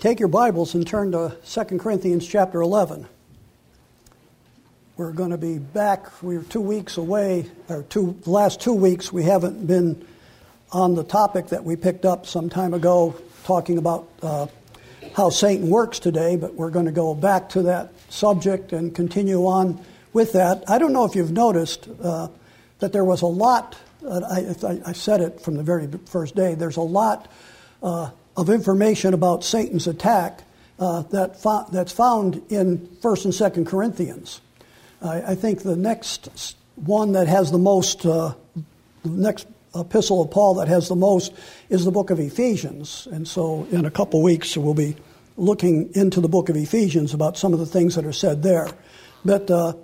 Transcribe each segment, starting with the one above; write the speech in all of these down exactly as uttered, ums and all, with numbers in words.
Take your Bibles and turn to Second Corinthians chapter eleven. We're going to be back. We're two weeks away, or two, the last two weeks we haven't been on the topic that we picked up some time ago, talking about uh, how Satan works today, but we're going to go back to that subject and continue on with that. I don't know if you've noticed uh, that there was a lot, uh, I, I said it from the very first day, there's a lot uh, of information about Satan's attack uh, that fo- that's found in First and Second Corinthians. I, I think the next one that has the most, uh, the next epistle of Paul that has the most is the book of Ephesians. And so in a couple weeks we'll be looking into the book of Ephesians about some of the things that are said there. But uh,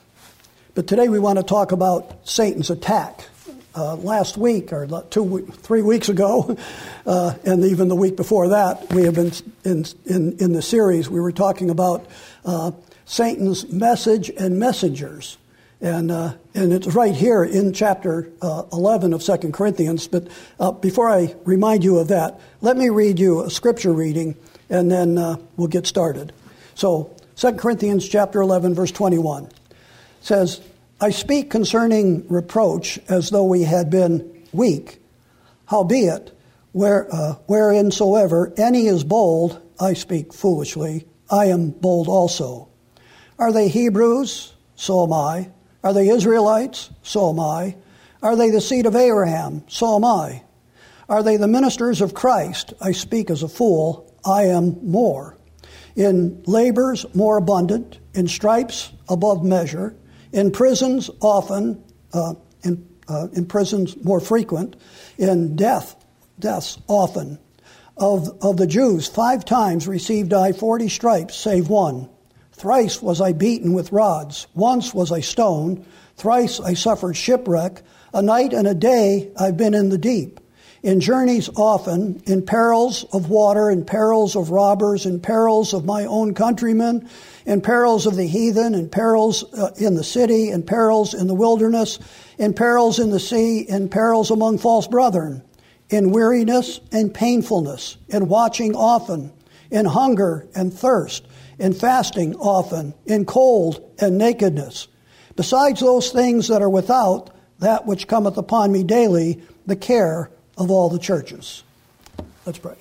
but today we want to talk about Satan's attack. Uh, last week, or two, three weeks ago, uh, and even the week before that, we have been in in, in the series. We were talking about uh, Satan's message and messengers, and uh, and it's right here in chapter uh, eleven of Second Corinthians. But uh, before I remind you of that, let me read you a scripture reading, and then uh, we'll get started. So, Second Corinthians chapter eleven, verse twenty-one says, I speak concerning reproach as though we had been weak. Howbeit, where, uh, whereinsoever any is bold, I speak foolishly, I am bold also. Are they Hebrews? So am I. Are they Israelites? So am I. Are they the seed of Abraham? So am I. Are they the ministers of Christ? I speak as a fool, I am more. In labors more abundant, in stripes above measure, in prisons often, uh, in, uh, in prisons more frequent, in death, deaths often. Of, of the Jews, five times received I forty stripes, save one. Thrice was I beaten with rods. Once was I stoned. Thrice I suffered shipwreck. A night and a day I've been in the deep. In journeys often, in perils of water, in perils of robbers, in perils of my own countrymen, in perils of the heathen, in perils uh, in the city, in perils in the wilderness, in perils in the sea, in perils among false brethren, in weariness and painfulness, in watching often, in hunger and thirst, in fasting often, in cold and nakedness. Besides those things that are without, that which cometh upon me daily, the care of all the churches. Let's pray.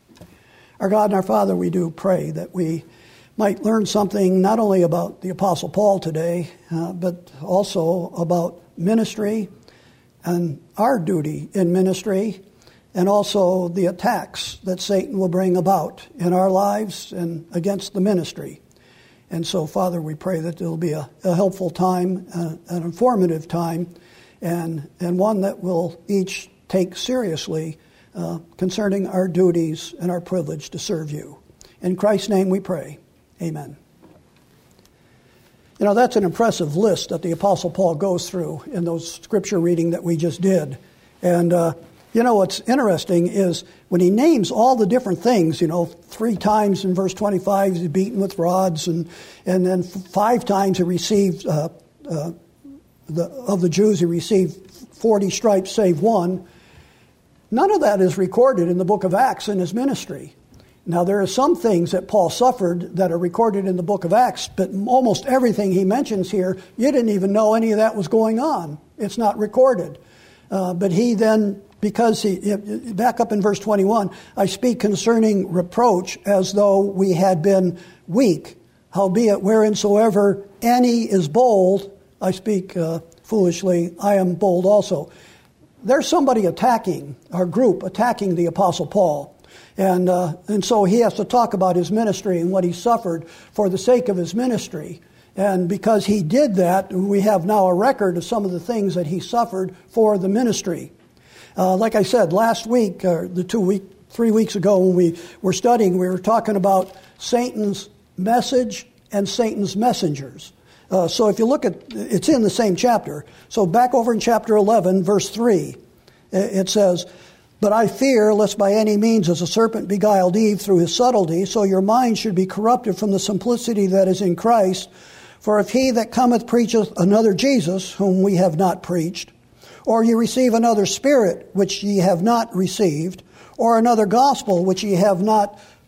Our God and our Father, we do pray that we might learn something not only about the Apostle Paul today, uh, but also about ministry and our duty in ministry, and also the attacks that Satan will bring about in our lives and against the ministry. And so, Father, we pray that it will be a, a helpful time, uh, an informative time, and, and one that will each take seriously uh, concerning our duties and our privilege to serve you. In Christ's name we pray. Amen. You know, that's an impressive list that the Apostle Paul goes through in those scripture reading that we just did. And, uh, you know, what's interesting is when he names all the different things, you know, three times in verse twenty-five he's beaten with rods, and, and then five times he received, uh, uh, the, of the Jews he received forty stripes save one. None of that is recorded in the book of Acts in his ministry. Now, there are some things that Paul suffered that are recorded in the book of Acts, but almost everything he mentions here, you didn't even know any of that was going on. It's not recorded. Uh, but he then, because he, back up in verse twenty-one, I speak concerning reproach as though we had been weak. Howbeit, whereinsoever any is bold, I speak uh, foolishly, I am bold also. There's somebody attacking, our group attacking the Apostle Paul. And uh, and so he has to talk about his ministry and what he suffered for the sake of his ministry. And because he did that, we have now a record of some of the things that he suffered for the ministry. Uh, like I said, last week, or the two week, three weeks ago when we were studying, we were talking about Satan's message and Satan's messengers. Uh, so if you look at, it's in the same chapter. So back over in chapter eleven, verse three, it says, But I fear, lest by any means as a serpent beguiled Eve through his subtlety, so your mind should be corrupted from the simplicity that is in Christ. For if he that cometh preacheth another Jesus, whom we have not preached, or ye receive another spirit, which ye have not received, or another gospel, which ye have not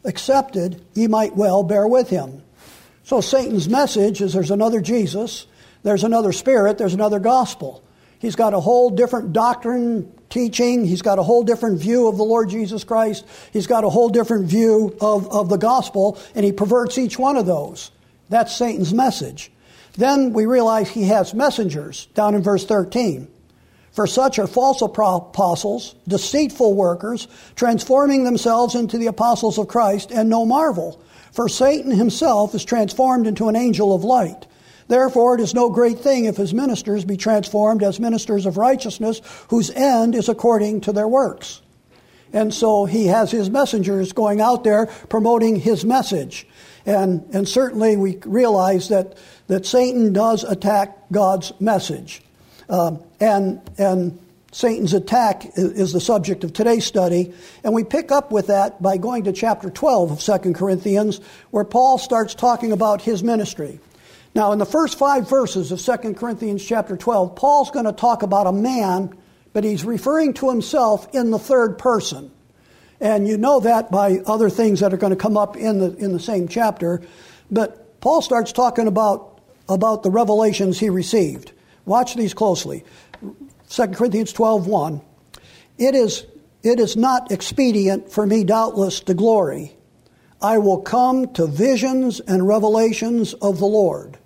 accepted, ye might well bear with him. So Satan's message is there's another Jesus, there's another Spirit, there's another gospel. He's got a whole different doctrine, teaching. He's got a whole different view of the Lord Jesus Christ. He's got a whole different view of, of the gospel, and he perverts each one of those. That's Satan's message. Then we realize he has messengers, down in verse thirteen. For such are false apostles, deceitful workers, transforming themselves into the apostles of Christ, and no marvel. For Satan himself is transformed into an angel of light. Therefore it is no great thing if his ministers be transformed as ministers of righteousness, whose end is according to their works. And so he has his messengers going out there promoting his message. And, and certainly we realize that, that Satan does attack God's message. Um, and, and Satan's attack is, is the subject of today's study. And we pick up with that by going to chapter twelve of Second Corinthians, where Paul starts talking about his ministry. Now, in the first five verses of Second Corinthians chapter twelve, Paul's going to talk about a man, but he's referring to himself in the third person. And you know that by other things that are going to come up in the in the same chapter. But Paul starts talking about, about the revelations he received. Watch these closely. Second Corinthians twelve one. It is, it is not expedient for me, doubtless, to glory. I will come to visions and revelations of the Lord.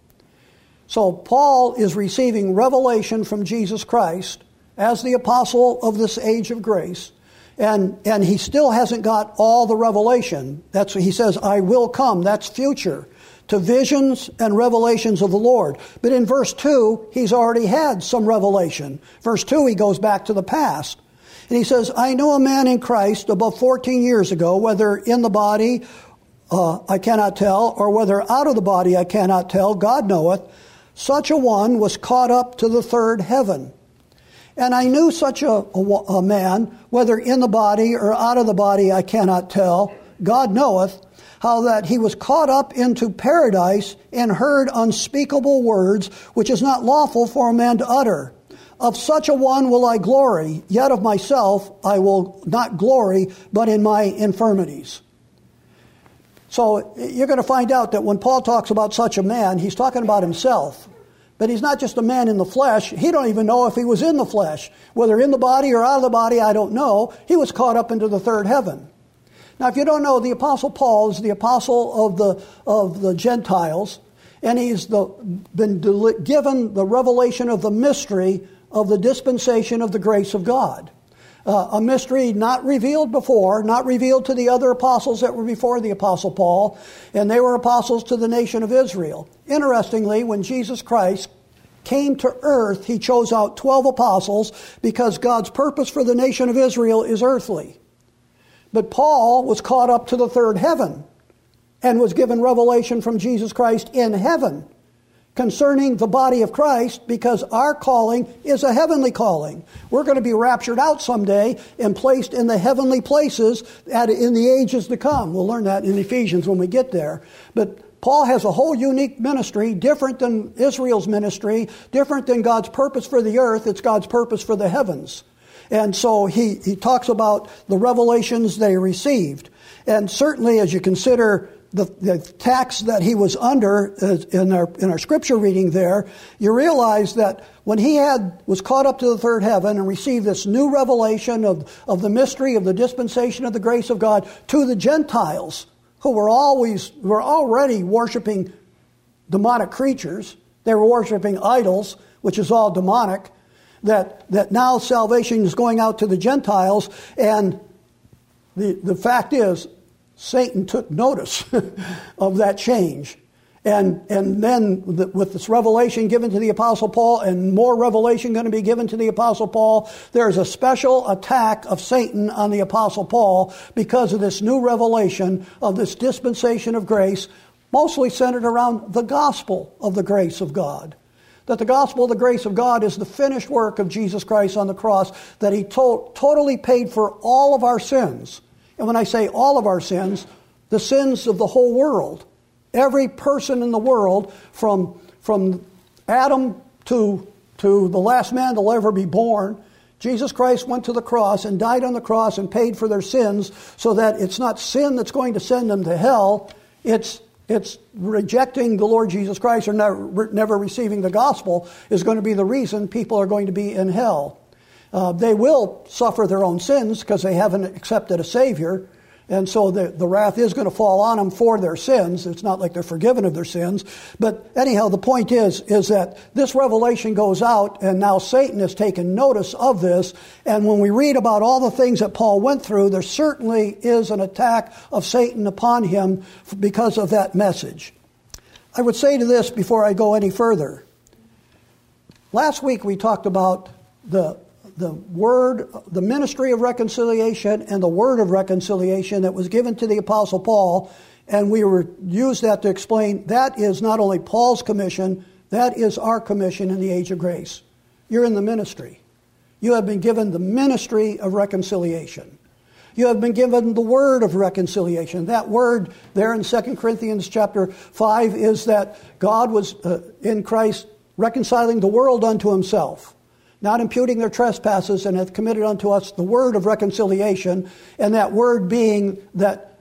So Paul is receiving revelation from Jesus Christ as the apostle of this age of grace. And, and he still hasn't got all the revelation. That's what he says, I will come. That's future. To visions and revelations of the Lord. But in verse two, he's already had some revelation. Verse two, he goes back to the past. And he says, I know a man in Christ above fourteen years ago, whether in the body uh, I cannot tell, or whether out of the body I cannot tell, God knoweth. Such a one was caught up to the third heaven. And I knew such a, a, a man, whether in the body or out of the body I cannot tell, God knoweth, how that he was caught up into paradise and heard unspeakable words, which is not lawful for a man to utter. Of such a one will I glory, yet of myself I will not glory, but in my infirmities. So you're going to find out that when Paul talks about such a man, he's talking about himself. But he's not just a man in the flesh. He don't even know if he was in the flesh. Whether in the body or out of the body, I don't know. He was caught up into the third heaven. Now, if you don't know, the Apostle Paul is the apostle of the of the Gentiles, and he's the, been deli- given the revelation of the mystery of the dispensation of the grace of God. Uh, a mystery not revealed before, not revealed to the other apostles that were before the Apostle Paul, and they were apostles to the nation of Israel. Interestingly, when Jesus Christ came to earth, he chose out twelve apostles because God's purpose for the nation of Israel is earthly. But Paul was caught up to the third heaven and was given revelation from Jesus Christ in heaven concerning the body of Christ, because our calling is a heavenly calling. We're going to be raptured out someday and placed in the heavenly places at, in the ages to come. We'll learn that in Ephesians when we get there. But Paul has a whole unique ministry, different than Israel's ministry, different than God's purpose for the earth. It's God's purpose for the heavens. And so he, he talks about the revelations they received. And certainly as you consider the, the tax that he was under uh, in our in our scripture reading there, you realize that when he had was caught up to the third heaven and received this new revelation of, of the mystery of the dispensation of the grace of God to the Gentiles, who were always were already worshiping demonic creatures, they were worshiping idols, which is all demonic, that, that now salvation is going out to the Gentiles, and the, the fact is, Satan took notice of that change. And, and then the, with this revelation given to the Apostle Paul and more revelation going to be given to the Apostle Paul, there's a special attack of Satan on the Apostle Paul because of this new revelation of this dispensation of grace, mostly centered around the gospel of the grace of God. That the gospel of the grace of God is the finished work of Jesus Christ on the cross, that he to- totally paid for all of our sins. And when I say all of our sins, the sins of the whole world. Every person in the world, from, from Adam to, to the last man that will ever be born, Jesus Christ went to the cross and died on the cross and paid for their sins, so that it's not sin that's going to send them to hell. It's it's rejecting the Lord Jesus Christ or never, never receiving the gospel is going to be the reason people are going to be in hell. Uh, they will suffer their own sins because they haven't accepted a Savior. And so the, the wrath is going to fall on them for their sins. It's not like they're forgiven of their sins. But anyhow, the point is, is that this revelation goes out, and now Satan has taken notice of this. And when we read about all the things that Paul went through, there certainly is an attack of Satan upon him because of that message. I would say to this before I go any further. Last week we talked about the the word, the ministry of reconciliation and the word of reconciliation that was given to the Apostle Paul, and we were used that to explain that is not only Paul's commission, that is our commission in the age of grace. You're in the ministry. You have been given the ministry of reconciliation. You have been given the word of reconciliation. That word there in Second Corinthians chapter five is that God was uh, in Christ reconciling the world unto himself, not imputing their trespasses, and hath committed unto us the word of reconciliation, and that word being that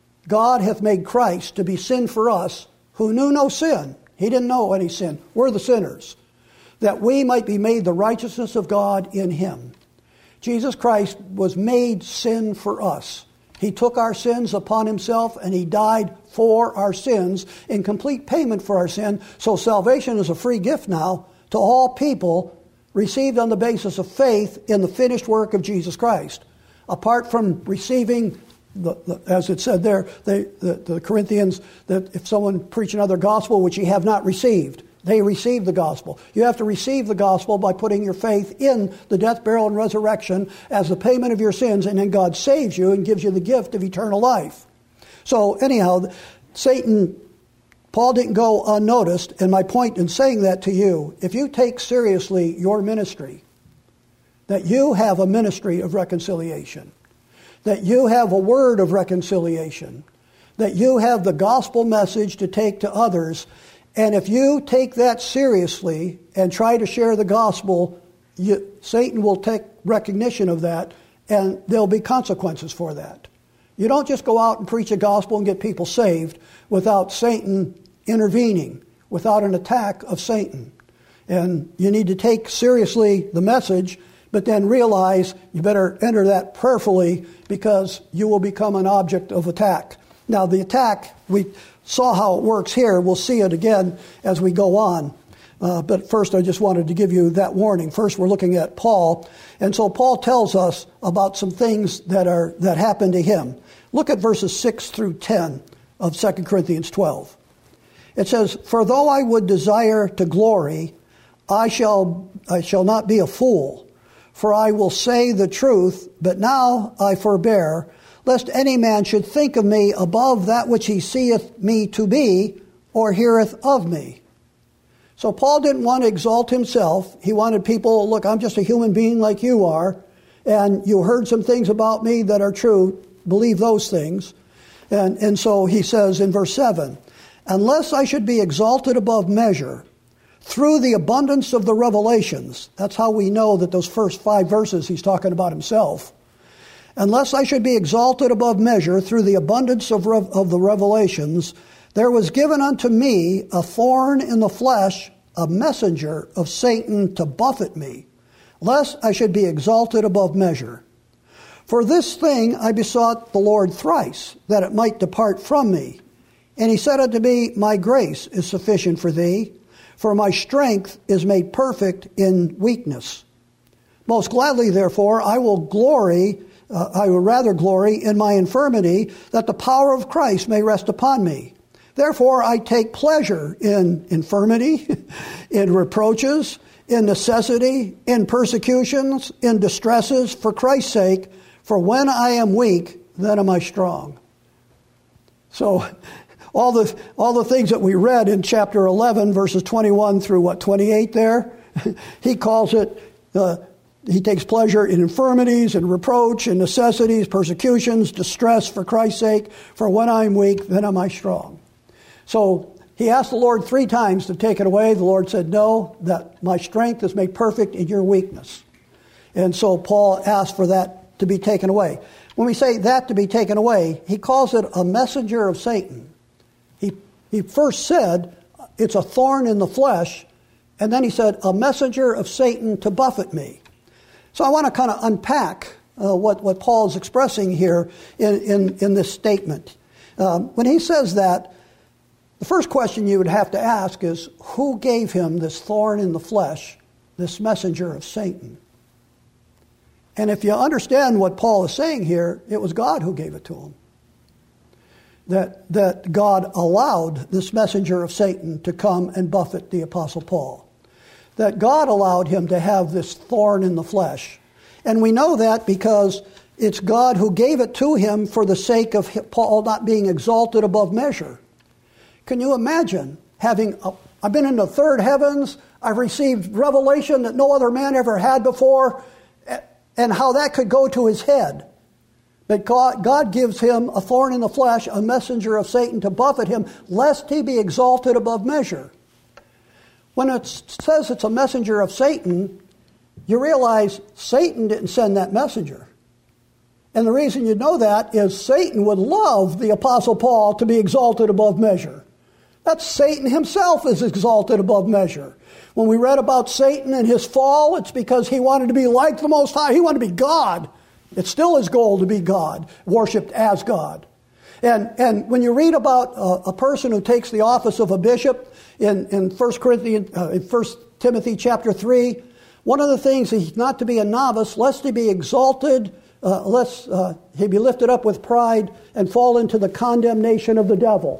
God hath made Christ to be sin for us, who knew no sin. He didn't know any sin. We're the sinners. That we might be made the righteousness of God in him. Jesus Christ was made sin for us. He took our sins upon himself, and he died for our sins in complete payment for our sin. So salvation is a free gift now to all people, received on the basis of faith in the finished work of Jesus Christ. Apart from receiving, the, the, as it said there, they, the, the Corinthians, that if someone preach another gospel which ye have not received, they receive the gospel. You have to receive the gospel by putting your faith in the death, burial, and resurrection as the payment of your sins, and then God saves you and gives you the gift of eternal life. So anyhow, Satan... Paul didn't go unnoticed, and my point in saying that to you, if you take seriously your ministry, that you have a ministry of reconciliation, that you have a word of reconciliation, that you have the gospel message to take to others, and if you take that seriously and try to share the gospel, you, Satan will take recognition of that, and there'll be consequences for that. You don't just go out and preach a gospel and get people saved without Satan intervening, without an attack of Satan. And you need to take seriously the message, but then realize you better enter that prayerfully, because you will become an object of attack. Now the attack, we saw how it works here. We'll see it again as we go on. Uh, but first I just wanted to give you that warning. First we're looking at Paul. And so Paul tells us about some things that are that happened to him. Look at verses six through ten of Second Corinthians twelve. It says, "For though I would desire to glory, I shall I shall not be a fool, for I will say the truth, but now I forbear, lest any man should think of me above that which he seeth me to be, or heareth of me." So Paul didn't want to exalt himself. He wanted people, look, I'm just a human being like you are, and you heard some things about me that are true. Believe those things. And, and so he says in verse seven, "Unless I should be exalted above measure through the abundance of the revelations." That's how we know that those first five verses he's talking about himself. "Unless I should be exalted above measure through the abundance of, rev- of the revelations, there was given unto me a thorn in the flesh, a messenger of Satan to buffet me, lest I should be exalted above measure. For this thing I besought the Lord thrice, that it might depart from me. And he said unto me, My grace is sufficient for thee, for my strength is made perfect in weakness. Most gladly, therefore, I will glory, uh, I will rather glory in my infirmity, that the power of Christ may rest upon me. Therefore, I take pleasure in infirmity, in reproaches, in necessity, in persecutions, in distresses, for Christ's sake. For when I am weak, then am I strong." So all the all the things that we read in chapter eleven, verses twenty-one through what, twenty-eight there, he calls it, uh, he takes pleasure in infirmities and reproach and necessities, persecutions, distress for Christ's sake. For when I am weak, then am I strong. So he asked the Lord three times to take it away. The Lord said, "No, that my strength is made perfect in your weakness." And so Paul asked for that to be taken away. When we say that to be taken away, he calls it a messenger of Satan. He, he first said it's a thorn in the flesh, and then he said a messenger of Satan to buffet me. So I want to kind of unpack uh, what, what Paul is expressing here in, in, in this statement. Um, when he says that, the first question you would have to ask is, who gave him this thorn in the flesh, this messenger of Satan? And if you understand what Paul is saying here, it was God who gave it to him. That, that God allowed this messenger of Satan to come and buffet the Apostle Paul. That God allowed him to have this thorn in the flesh. And we know that because it's God who gave it to him for the sake of Paul not being exalted above measure. Can you imagine having, a, I've been in the third heavens, I've received revelation that no other man ever had before, and how that could go to his head. But God, God gives him a thorn in the flesh, a messenger of Satan to buffet him, lest he be exalted above measure. When it says it's a messenger of Satan, you realize Satan didn't send that messenger. And the reason you know that is Satan would love the Apostle Paul to be exalted above measure. That's Satan himself is exalted above measure. When we read about Satan and his fall, it's because he wanted to be like the Most High. He wanted to be God. It's still his goal to be God, worshipped as God. And and when you read about a, a person who takes the office of a bishop in, in First Corinthians, uh, in First Timothy chapter three, one of the things is not to be a novice, lest he be exalted, uh, lest uh, he be lifted up with pride and fall into the condemnation of the devil.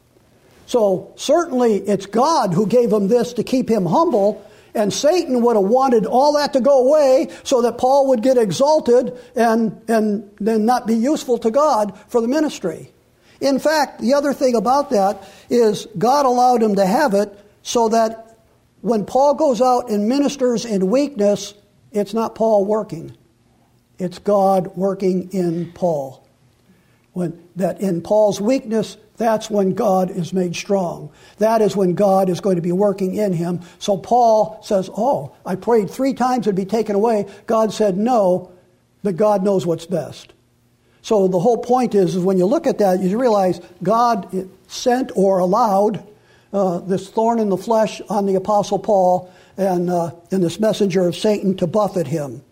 So certainly it's God who gave him this to keep him humble, and Satan would have wanted all that to go away so that Paul would get exalted and, and then not be useful to God for the ministry. In fact, the other thing about that is God allowed him to have it so that when Paul goes out and ministers in weakness, it's not Paul working. It's God working in Paul. When that in Paul's weakness, that's when God is made strong. That is when God is going to be working in him. So Paul says, oh, I prayed three times it'd be taken away. God said no, but God knows what's best. So the whole point is, is when you look at that, you realize God sent or allowed uh, this thorn in the flesh on the Apostle Paul and, uh, and this messenger of Satan to buffet him.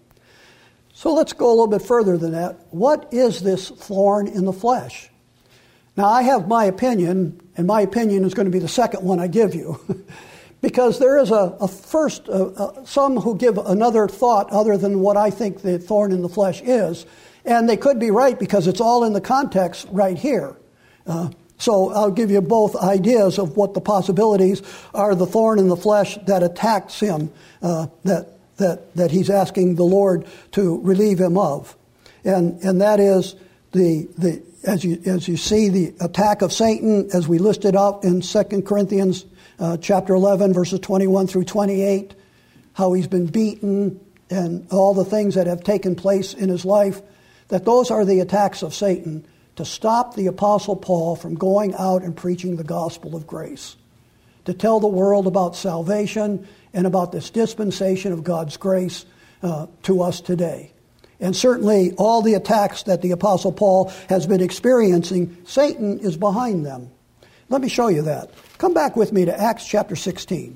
So let's go a little bit further than that. What is this thorn in the flesh? Now, I have my opinion, and my opinion is going to be the second one I give you. Because there is a, a first, uh, uh, some who give another thought other than what I think the thorn in the flesh is. And they could be right because it's all in the context right here. Uh, so I'll give you both ideas of what the possibilities are, the thorn in the flesh that attacks him, uh, that, that, that he's asking the Lord to relieve him of. And, and that is the, the, As you as you see the attack of Satan, as we listed out in Second Corinthians uh, chapter eleven, verses twenty-one through twenty-eight, how he's been beaten and all the things that have taken place in his life, that those are the attacks of Satan to stop the Apostle Paul from going out and preaching the gospel of grace, to tell the world about salvation and about this dispensation of God's grace uh, to us today. And certainly all the attacks that the Apostle Paul has been experiencing, Satan is behind them. Let me show you that. Come back with me to Acts chapter sixteen.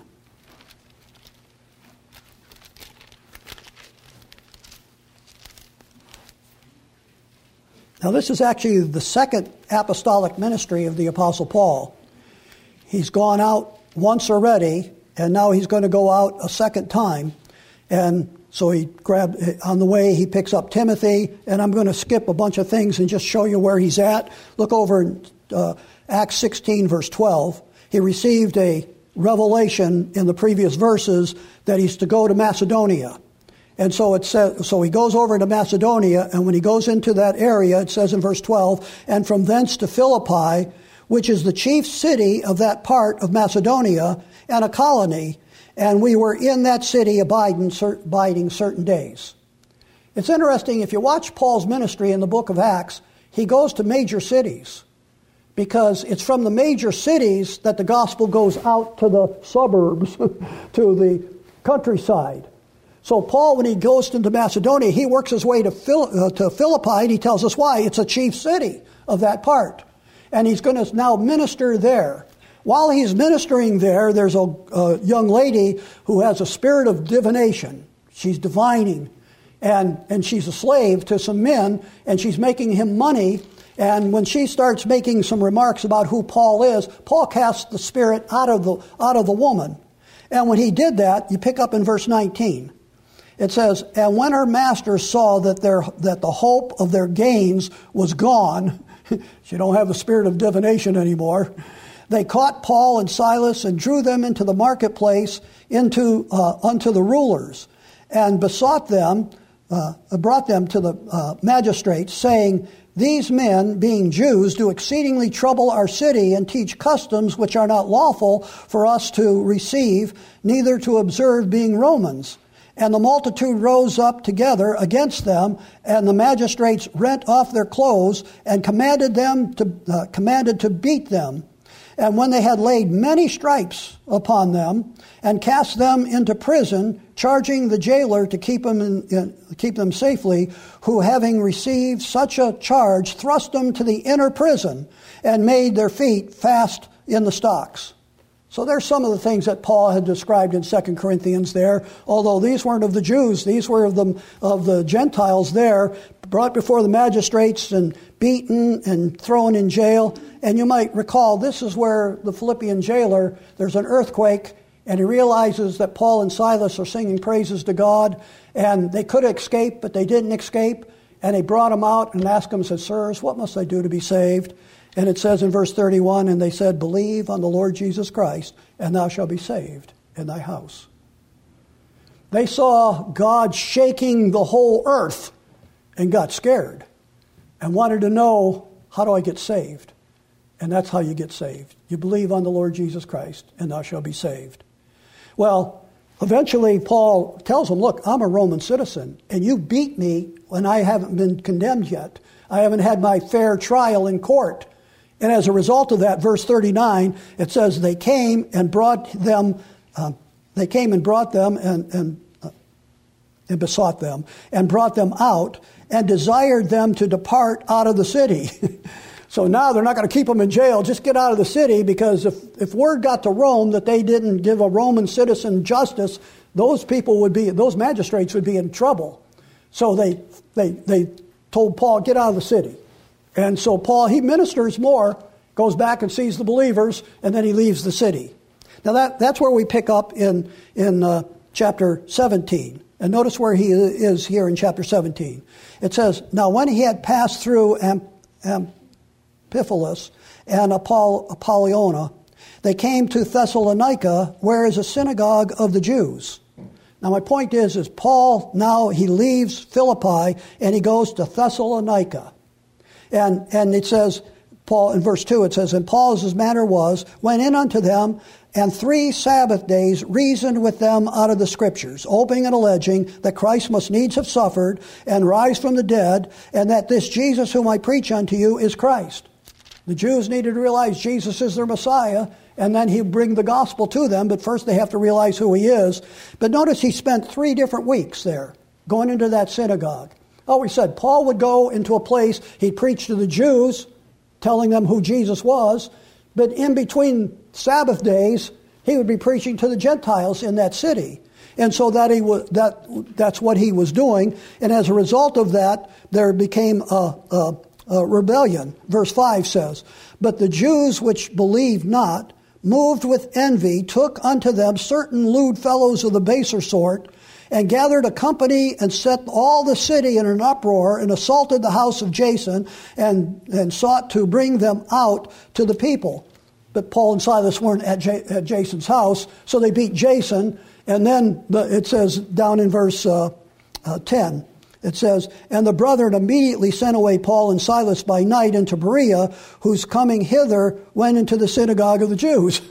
Now this is actually the second apostolic ministry of the Apostle Paul. He's gone out once already, and now he's going to go out a second time. And so he grabbed, on the way, he picks up Timothy, and I'm going to skip a bunch of things and just show you where he's at. Look over in uh, Acts sixteen, verse twelve. He received a revelation in the previous verses that he's to go to Macedonia. And so it says, so he goes over to Macedonia, and when he goes into that area, it says in verse twelve, and from thence to Philippi, which is the chief city of that part of Macedonia, and a colony, and we were in that city abiding, abiding certain days. It's interesting, if you watch Paul's ministry in the book of Acts, he goes to major cities because it's from the major cities that the gospel goes out to the suburbs, to the countryside. So Paul, when he goes into Macedonia, he works his way to, Phil, uh, to Philippi, and he tells us why. It's a chief city of that part. And he's going to now minister there. While he's ministering there, there's a, a young lady who has a spirit of divination. She's divining, and, and she's a slave to some men, and she's making him money. And when she starts making some remarks about who Paul is, Paul casts the spirit out of the out of the woman. And when he did that, you pick up in verse nineteen. It says, "And when her masters saw that their that the hope of their gains was gone," she don't have the spirit of divination anymore, "they caught Paul and Silas and drew them into the marketplace into uh, unto the rulers, and besought them, uh, brought them to the uh, magistrates, saying, These men, being Jews, do exceedingly trouble our city and teach customs which are not lawful for us to receive, neither to observe, being Romans. And the multitude rose up together against them, and the magistrates rent off their clothes and commanded them to uh, commanded to beat them. And when they had laid many stripes upon them and cast them into prison, charging the jailer to keep them in, in, keep them safely, who having received such a charge thrust them to the inner prison and made their feet fast in the stocks. So there's some of the things that Paul had described in Second Corinthians there, although these weren't of the Jews, these were of the, of the Gentiles there, brought before the magistrates and beaten and thrown in jail. And you might recall, this is where the Philippian jailer, there's an earthquake, and he realizes that Paul and Silas are singing praises to God, and they could escape, but they didn't escape, and they brought him out and asked him, said, Sirs, what must I do to be saved? And it says in verse thirty-one, and they said, Believe on the Lord Jesus Christ, and thou shalt be saved in thy house. They saw God shaking the whole earth and got scared and wanted to know, how do I get saved? And that's how you get saved. You believe on the Lord Jesus Christ, and thou shalt be saved. Well, eventually Paul tells them, look, I'm a Roman citizen, and you beat me when I haven't been condemned yet. I haven't had my fair trial in court. And as a result of that, verse thirty-nine, it says they came and brought them, uh, they came and brought them and, and, uh, and besought them and brought them out and desired them to depart out of the city. So now they're not going to keep them in jail. Just get out of the city, because if, if word got to Rome that they didn't give a Roman citizen justice, those people would be, those magistrates would be in trouble. So they they they told Paul, get out of the city. And so Paul, he ministers more, goes back and sees the believers, and then he leaves the city. Now that that's where we pick up in, in uh, chapter seventeen. And notice where he is here in chapter seventeen. It says, Now when he had passed through Am- Amphipolis and Apoll- Apollonia, they came to Thessalonica, where is a synagogue of the Jews. Now my point is, is Paul, now he leaves Philippi and he goes to Thessalonica. And and it says, Paul, in verse two, it says, And Paul, as his manner was, went in unto them, and three Sabbath days reasoned with them out of the Scriptures, hoping and alleging that Christ must needs have suffered and rise from the dead, and that this Jesus whom I preach unto you is Christ. The Jews needed to realize Jesus is their Messiah, and then he'll bring the gospel to them, but first they have to realize who he is. But notice he spent three different weeks there, going into that synagogue. Oh, we said Paul would go into a place, he'd preach to the Jews, telling them who Jesus was, but in between Sabbath days, he would be preaching to the Gentiles in that city. And so that he was, that that's what he was doing, and as a result of that, there became a, a, a rebellion. Verse five says, But the Jews which believed not, moved with envy, took unto them certain lewd fellows of the baser sort, and gathered a company and set all the city in an uproar and assaulted the house of Jason and, and sought to bring them out to the people. But Paul and Silas weren't at, J, at Jason's house, so they beat Jason. And then the, it says down in verse uh, uh, ten, it says, And the brethren immediately sent away Paul and Silas by night into Berea, whose coming hither went into the synagogue of the Jews.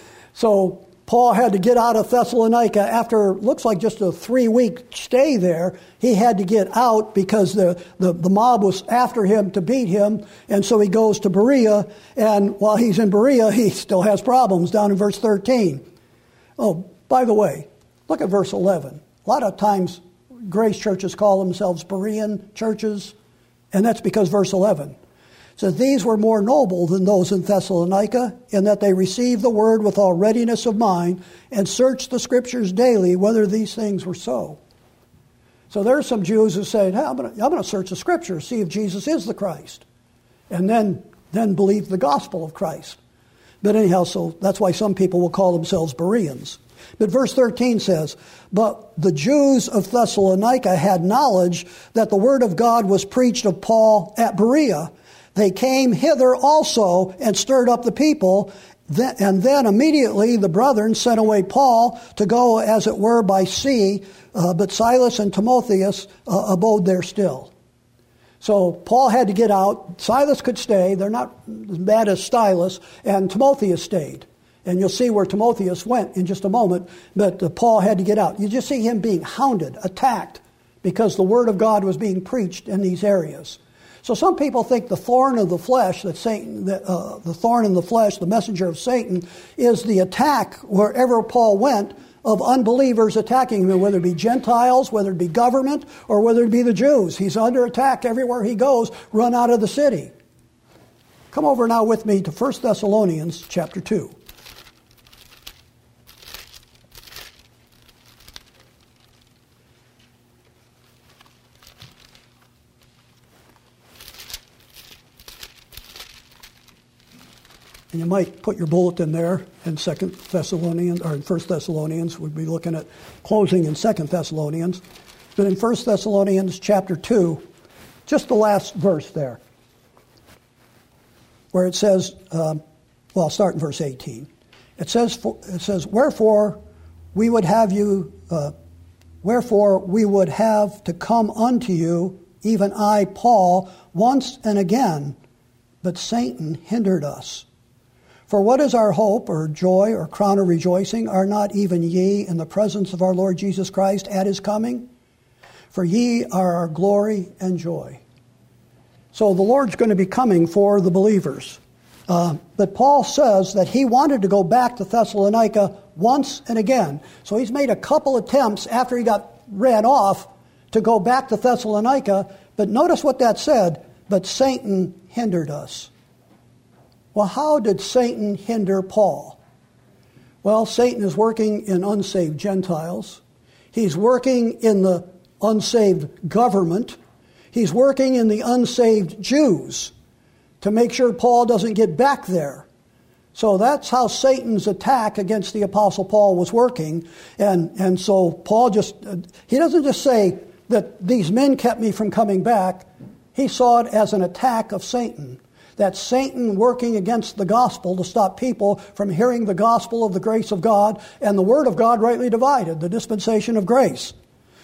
So Paul had to get out of Thessalonica after, looks like just a three-week stay there. He had to get out because the, the, the mob was after him to beat him. And so he goes to Berea. And while he's in Berea, he still has problems down in verse thirteen. Oh, by the way, look at verse eleven. A lot of times grace churches call themselves Berean churches, and that's because verse eleven says, these were more noble than those in Thessalonica, in that they received the word with all readiness of mind and searched the scriptures daily whether these things were so. So there are some Jews who say, hey, I'm going to I'm going to search the scriptures, see if Jesus is the Christ, and then, then believe the gospel of Christ. But anyhow, so that's why some people will call themselves Bereans. But verse thirteen says, but the Jews of Thessalonica had knowledge that the word of God was preached of Paul at Berea. They came hither also and stirred up the people. And then immediately the brethren sent away Paul to go, as it were, by sea. Uh, but Silas and Timotheus uh, abode there still. So Paul had to get out. Silas could stay. They're not as bad as Silas. And Timotheus stayed. And you'll see where Timotheus went in just a moment. But uh, Paul had to get out. You just see him being hounded, attacked, because the word of God was being preached in these areas. So some people think the thorn of the flesh, that Satan, that, uh, the thorn in the flesh, the messenger of Satan, is the attack wherever Paul went of unbelievers attacking him, whether it be Gentiles, whether it be government, or whether it be the Jews. He's under attack everywhere he goes, run out of the city. Come over now with me to First Thessalonians chapter two. And you might put your bulletin there in Second Thessalonians, or in First Thessalonians. We'd be looking at closing in Second Thessalonians. But in First Thessalonians chapter two, just the last verse there, where it says, um, well, I'll start in verse eighteen. It says, it says, wherefore we would have you, uh, wherefore we would have to come unto you, even I, Paul, once and again, but Satan hindered us. For what is our hope, or joy, or crown of rejoicing? Are not even ye in the presence of our Lord Jesus Christ at his coming? For ye are our glory and joy. So the Lord's going to be coming for the believers. Uh, but Paul says that he wanted to go back to Thessalonica once and again. So he's made a couple attempts after he got ran off to go back to Thessalonica. But notice what that said, but Satan hindered us. Well, how did Satan hinder Paul? Well, Satan is working in unsaved Gentiles. He's working in the unsaved government. He's working in the unsaved Jews to make sure Paul doesn't get back there. So that's how Satan's attack against the Apostle Paul was working. And, and so Paul just, he doesn't just say that these men kept me from coming back. He saw it as an attack of Satan. That's Satan working against the gospel to stop people from hearing the gospel of the grace of God and the word of God rightly divided, the dispensation of grace.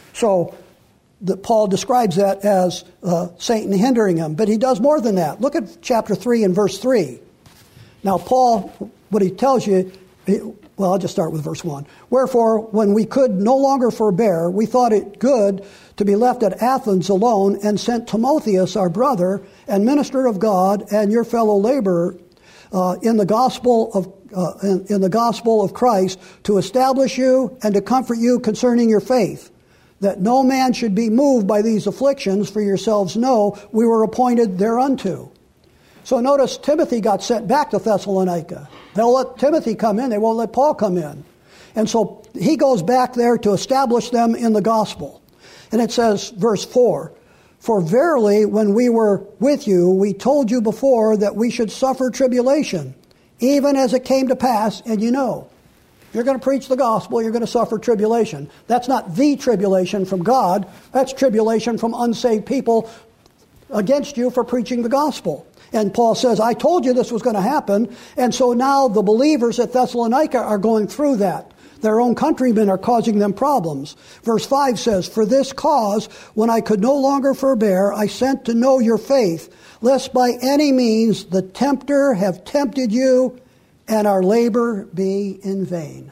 So the, Paul describes that as uh, Satan hindering him. But he does more than that. Look at chapter three and verse three. Now, Paul, what he tells you, well, I'll just start with verse one. Wherefore, when we could no longer forbear, we thought it good to be left at Athens alone, and sent Timotheus, our brother and minister of God, and your fellow laborer uh, in the gospel of uh, in, in the gospel of Christ, to establish you and to comfort you concerning your faith, that no man should be moved by these afflictions. For yourselves know we were appointed thereunto. So notice Timothy got sent back to Thessalonica. They'll let Timothy come in. They won't let Paul come in. And so he goes back there to establish them in the gospel. And it says, verse four, for verily when we were with you, we told you before that we should suffer tribulation, even as it came to pass, and you know. If you're going to preach the gospel, you're going to suffer tribulation. That's not the tribulation from God. That's tribulation from unsaved people against you for preaching the gospel. And Paul says, I told you this was going to happen. And so now the believers at Thessalonica are going through that. Their own countrymen are causing them problems. Verse five says, for this cause, when I could no longer forbear, I sent to know your faith, lest by any means the tempter have tempted you, and our labor be in vain.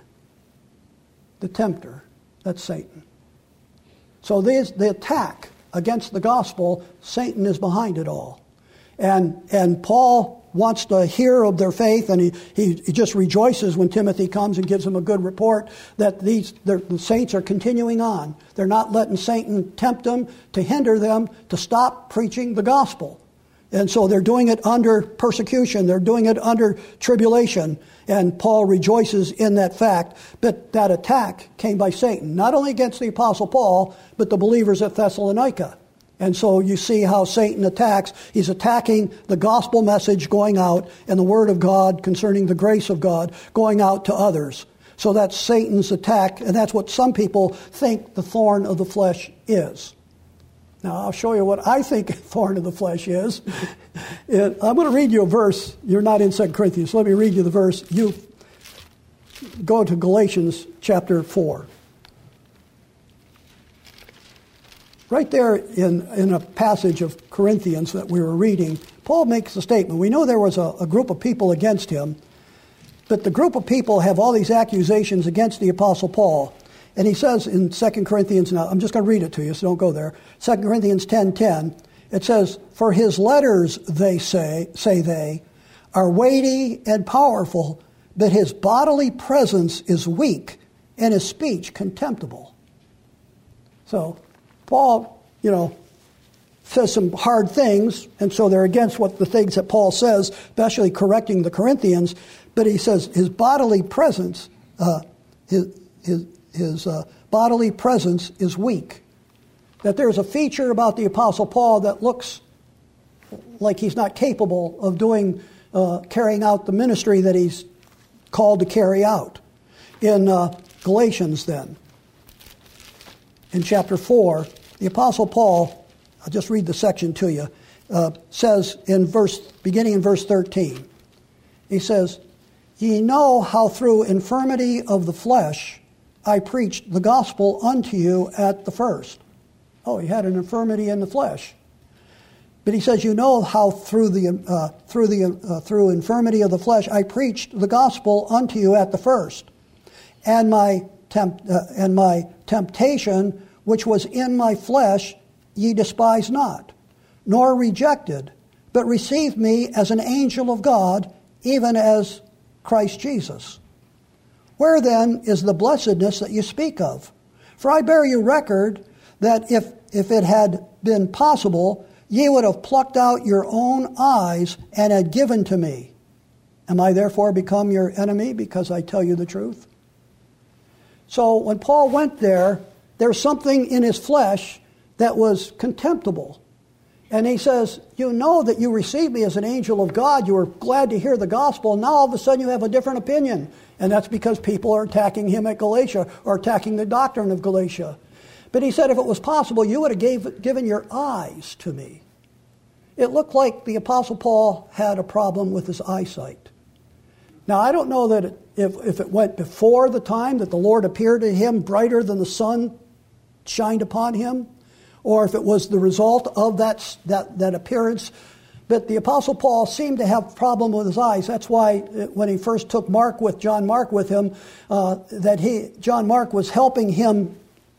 The tempter, that's Satan. So this, the attack against the gospel, Satan is behind it all. And, and Paul wants to hear of their faith, and he, he, he just rejoices when Timothy comes and gives him a good report that these the saints are continuing on. They're not letting Satan tempt them to hinder them to stop preaching the gospel. And so they're doing it under persecution. They're doing it under tribulation. And Paul rejoices in that fact. But that attack came by Satan, not only against the Apostle Paul, but the believers at Thessalonica. And so you see how Satan attacks. He's attacking the gospel message going out and the word of God concerning the grace of God going out to others. So that's Satan's attack, and that's what some people think the thorn of the flesh is. Now, I'll show you what I think a thorn of the flesh is. I'm going to read you a verse. You're not in Second Corinthians, so let me read you the verse. You go to Galatians chapter four. Right there in, in a passage of Corinthians that we were reading, Paul makes a statement. We know there was a, a group of people against him, but the group of people have all these accusations against the Apostle Paul. And he says in Second Corinthians, now I'm just going to read it to you, so don't go there. Second Corinthians ten ten, it says, "For his letters, they say, say they, are weighty and powerful, but his bodily presence is weak, and his speech contemptible." So Paul, you know, says some hard things, and so they're against what the things that Paul says, especially correcting the Corinthians. But he says his bodily presence, uh, his his his uh, bodily presence is weak. That there's a feature about the Apostle Paul that looks like he's not capable of doing, uh, carrying out the ministry that he's called to carry out. In uh, Galatians, then, in chapter four, the Apostle Paul, I'll just read the section to you, uh, says in verse, beginning in verse thirteen, he says, "Ye know how through infirmity of the flesh I preached the gospel unto you at the first." Oh, he had an infirmity in the flesh. But he says, "You know how through the uh, through the uh, through infirmity of the flesh I preached the gospel unto you at the first, and my tempt uh, and my temptation which was in my flesh ye despise not, nor rejected, but received me as an angel of God, even as Christ Jesus. Where then is the blessedness that you speak of? For I bear you record that if, if it had been possible, ye would have plucked out your own eyes and had given to me. Am I therefore become your enemy because I tell you the truth?" So when Paul went there, there's something in his flesh that was contemptible. And he says, "You know that you received me as an angel of God. You were glad to hear the gospel. And now all of a sudden you have a different opinion." And that's because people are attacking him at Galatia or attacking the doctrine of Galatia. But he said, if it was possible, you would have gave, given your eyes to me. It looked like the Apostle Paul had a problem with his eyesight. Now, I don't know that it, if, if it went before the time that the Lord appeared to him brighter than the sun shined upon him, or if it was the result of that, that, that appearance. But the Apostle Paul seemed to have a problem with his eyes. That's why when he first took Mark with John Mark with him, uh, that he John Mark was helping him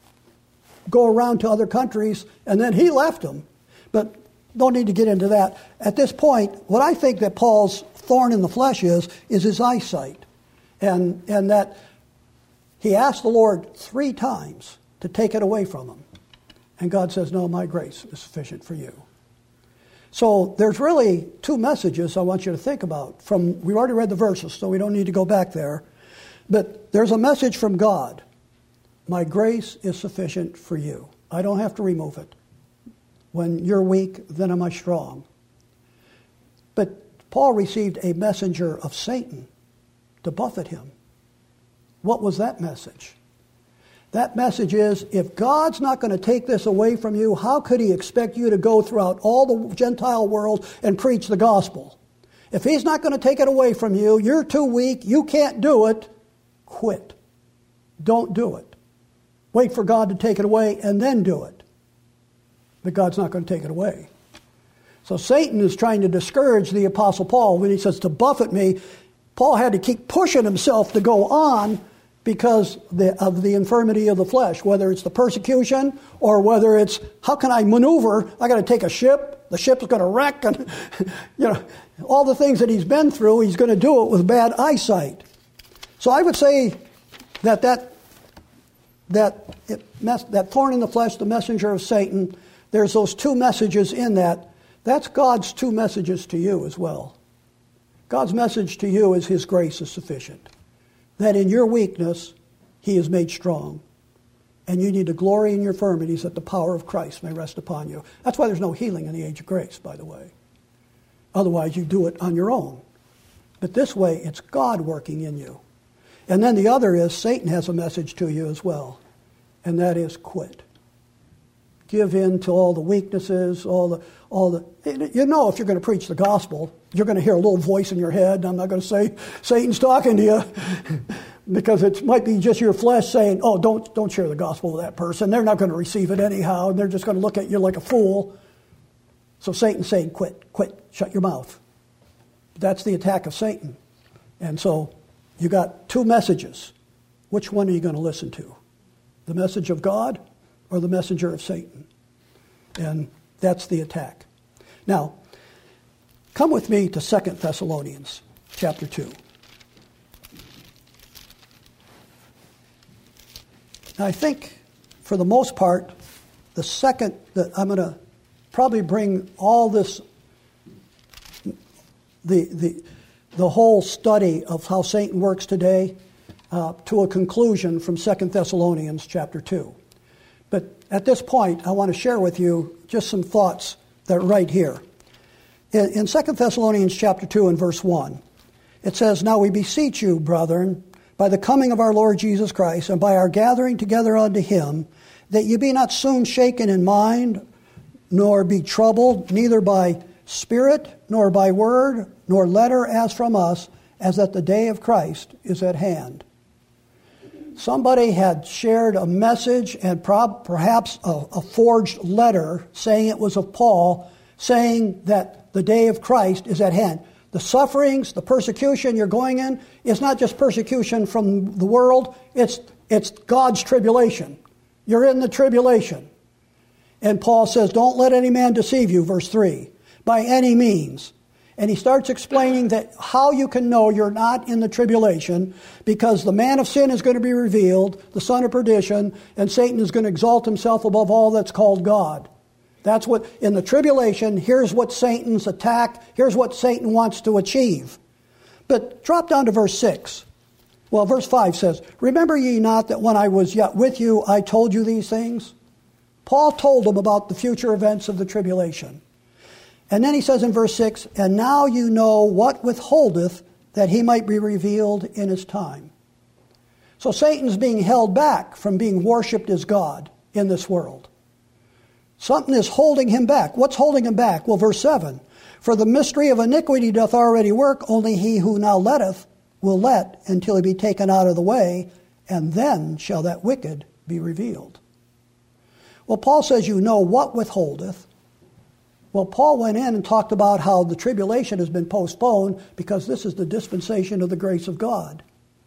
go around to other countries, and then he left him. But don't need to get into that. At this point, what I think that Paul's thorn in the flesh is, is his eyesight. And, and that he asked the Lord three times to take it away from him. And God says, "No, my grace is sufficient for you." So there's really two messages I want you to think about. From we already read the verses, so we don't need to go back there. But there's a message from God. My grace is sufficient for you. I don't have to remove it. When you're weak, then am I strong. But Paul received a messenger of Satan to buffet him. What was that message? That message is, if God's not going to take this away from you, how could he expect you to go throughout all the Gentile world and preach the gospel? If he's not going to take it away from you, you're too weak, you can't do it, quit. Don't do it. Wait for God to take it away and then do it. But God's not going to take it away. So Satan is trying to discourage the Apostle Paul when he says to buffet me. Paul had to keep pushing himself to go on because the, of the infirmity of the flesh, whether it's the persecution or whether it's, how can I maneuver? I got to take a ship ship. The ship's going to wreck. And, you know, all the things that he's been through, he's going to do it with bad eyesight. So I would say that that, that, it, that thorn in the flesh, the messenger of Satan, there's those two messages in that. That's God's two messages to you as well. God's message to you is his grace is sufficient. That in your weakness, he is made strong. And you need to glory in your infirmities that the power of Christ may rest upon you. That's why there's no healing in the age of grace, by the way. Otherwise, you do it on your own. But this way, it's God working in you. And then the other is Satan has a message to you as well. And that is quit. Give in to all the weaknesses, all the, all the, you know, if you're going to preach the gospel, you're going to hear a little voice in your head. I'm not going to say Satan's talking to you because it might be just your flesh saying, oh, don't, don't share the gospel with that person. They're not going to receive it anyhow. And they're just going to look at you like a fool. So Satan's saying, quit, quit, shut your mouth. That's the attack of Satan. And so you got two messages. Which one are you going to listen to? The message of God or the messenger of Satan? And that's the attack. Now, come with me to Second Thessalonians chapter two. Now, I think, for the most part, the second that I'm going to probably bring all this, the the the whole study of how Satan works today, uh, to a conclusion from Second Thessalonians chapter two. But at this point, I want to share with you just some thoughts that are right here. In, in Second Thessalonians chapter two and verse one, it says, "Now we beseech you, brethren, by the coming of our Lord Jesus Christ, and by our gathering together unto him, that ye be not soon shaken in mind, nor be troubled, neither by spirit, nor by word, nor letter as from us, as that the day of Christ is at hand." Somebody had shared a message and prob- perhaps a, a forged letter saying it was of Paul, saying that the day of Christ is at hand. The sufferings, the persecution you're going in is not just persecution from the world, it's, it's God's tribulation. You're in the tribulation. And Paul says, don't let any man deceive you, verse three, by any means. And he starts explaining that how you can know you're not in the tribulation, because the man of sin is going to be revealed, the son of perdition, and Satan is going to exalt himself above all that's called God. That's what, in the tribulation, here's what Satan's attack, here's what Satan wants to achieve. But drop down to verse six. Well, verse five says, "Remember ye not that when I was yet with you, I told you these things?" Paul told them about the future events of the tribulation. And then he says in verse six, "And now you know what withholdeth, that he might be revealed in his time." So Satan's being held back from being worshipped as God in this world. Something is holding him back. What's holding him back? Well, verse seven, "For the mystery of iniquity doth already work, only he who now letteth will let until he be taken out of the way, and then shall that wicked be revealed." Well, Paul says you know what withholdeth. Well, Paul went in and talked about how the tribulation has been postponed because this is the dispensation of the grace of God.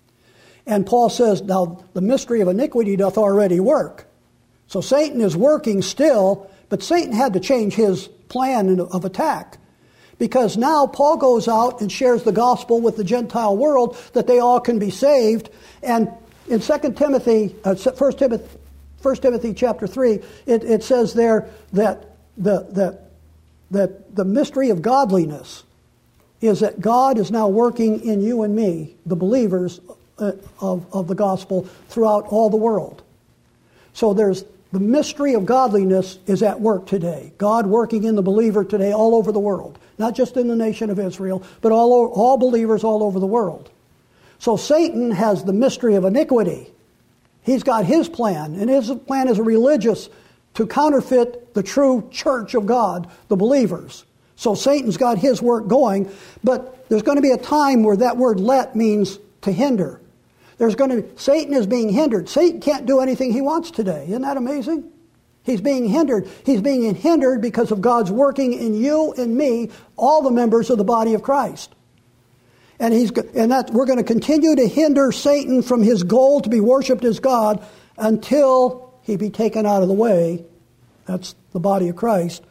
And Paul says, now the mystery of iniquity doth already work. So Satan is working still, but Satan had to change his plan of attack. Because now Paul goes out and shares the gospel with the Gentile world that they all can be saved. And in Second Timothy, uh, First Timothy, First Timothy chapter three, it, it says there that the that that the mystery of godliness is that God is now working in you and me, the believers uh, of, of the gospel, throughout all the world. So there's the mystery of godliness is at work today. God working in the believer today all over the world. Not just in the nation of Israel, but all, all believers all over the world. So Satan has the mystery of iniquity. He's got his plan, and his plan is a religious to counterfeit the true church of God, the believers. So Satan's got his work going, but there's going to be a time where that word "let" means to hinder. There's going to be, Satan is being hindered. Satan can't do anything he wants today. Isn't that amazing? He's being hindered. He's being hindered because of God's working in you and me, all the members of the body of Christ. And he's and that we're going to continue to hinder Satan from his goal to be worshipped as God until he be taken out of the way. That's the body of Christ.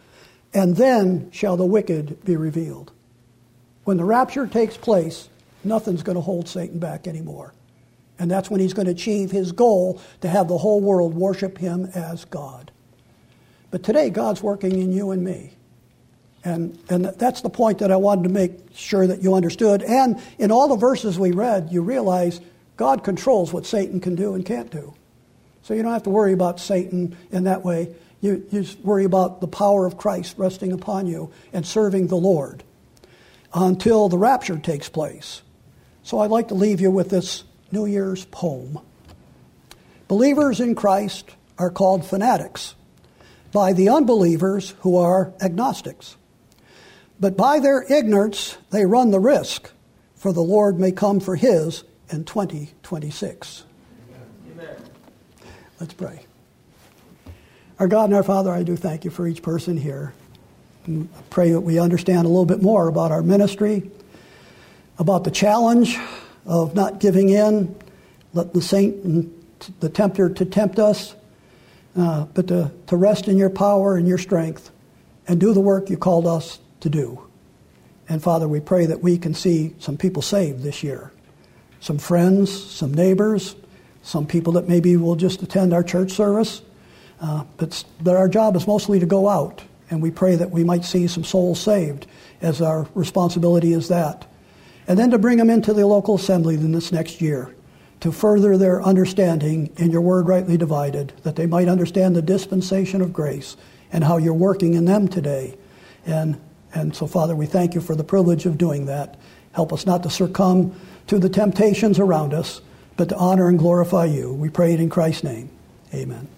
and then shall the wicked be revealed. When the rapture takes place, nothing's going to hold Satan back anymore. And that's when he's going to achieve his goal to have the whole world worship him as God. But today, God's working in you and me. And, and that's the point that I wanted to make sure that you understood. And in all the verses we read, you realize God controls what Satan can do and can't do. So you don't have to worry about Satan in that way. You, you just worry about the power of Christ resting upon you and serving the Lord until the rapture takes place. So I'd like to leave you with this New Year's poem. Believers in Christ are called fanatics by the unbelievers who are agnostics. But by their ignorance they run the risk, for the Lord may come for his in twenty twenty-six. Amen. Let's pray. Our God and our Father, I do thank you for each person here. And I pray that we understand a little bit more about our ministry, about the challenge of not giving in, let the saint and the tempter to tempt us, uh, but to, to rest in your power and your strength and do the work you called us to do. And Father, we pray that we can see some people saved this year. Some friends, some neighbors, some people that maybe will just attend our church service. Uh, but that our job is mostly to go out. And we pray that we might see some souls saved, as our responsibility is that. And then to bring them into the local assembly in this next year, to further their understanding in your word rightly divided, that they might understand the dispensation of grace and how you're working in them today. And and so, Father, we thank you for the privilege of doing that. Help us not to succumb to the temptations around us, but to honor and glorify you. We pray it in Christ's name. Amen.